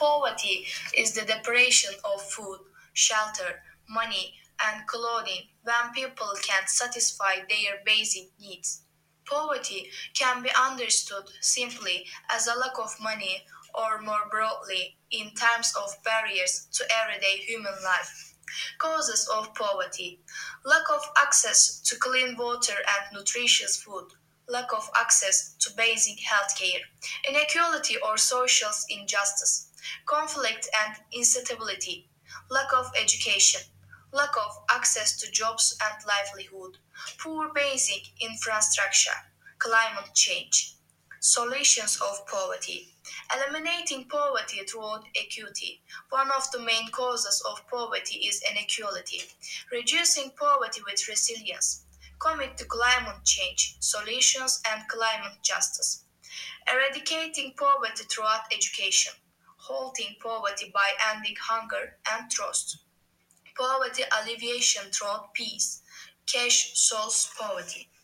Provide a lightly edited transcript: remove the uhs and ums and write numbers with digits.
Poverty is the deprivation of food, shelter, money, and clothing when people can't satisfy their basic needs. Poverty can be understood simply as a lack of money or more broadly in terms of barriers to everyday human life. Causes of poverty: lack of access to clean water and nutritious food, lack of access to basic health care, inequality or social injustice, conflict and instability, lack of education, lack of access to jobs and livelihood, poor basic infrastructure, climate change. Solutions of poverty: eliminating poverty throughout equity. One of the main causes of poverty is inequality. Reducing poverty with resilience. Commit to climate change, solutions, and climate justice. Eradicating poverty throughout education. Halting poverty by ending hunger and thirst. Poverty alleviation through peace. Cash solves poverty.